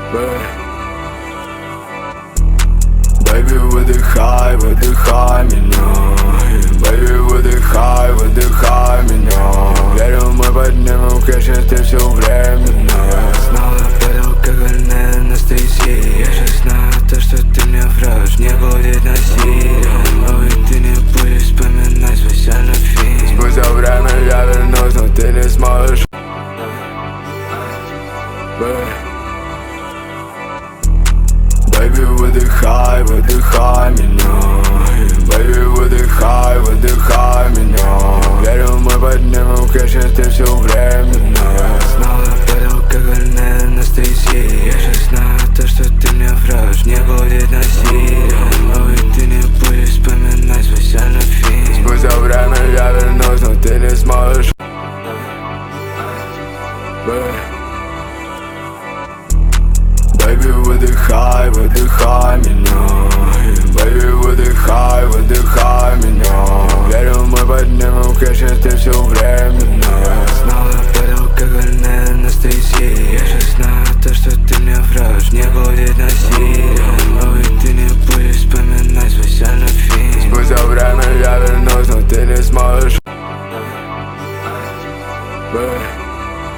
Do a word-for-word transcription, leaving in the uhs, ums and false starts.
Baby, выдыхай, выдыхай меня. Baby, выдыхай, выдыхай меня. Верю, мы поднимем кэш, ты все временно. Снова под алкогольной анестезией. Я же знаю то, что ты мне врешь, не будет насилия. Но и ты не будешь вспоминать свой сальный фильм. Спустя время я вернусь, но ты не сможешь. Baby, выдыхай, выдыхай меня. Baby, выдыхай, выдыхай меня. Верю, мы поднимем кэш, ты все временно. Снова под алкогольной анестезией. Я же знаю то, что ты мне врешь, не будет насилия. Но и ты не будешь вспоминать свой сальный фильм. Спустя время я вернусь, но ты не сможешь. Baby, выдыхай, выдыхай меня.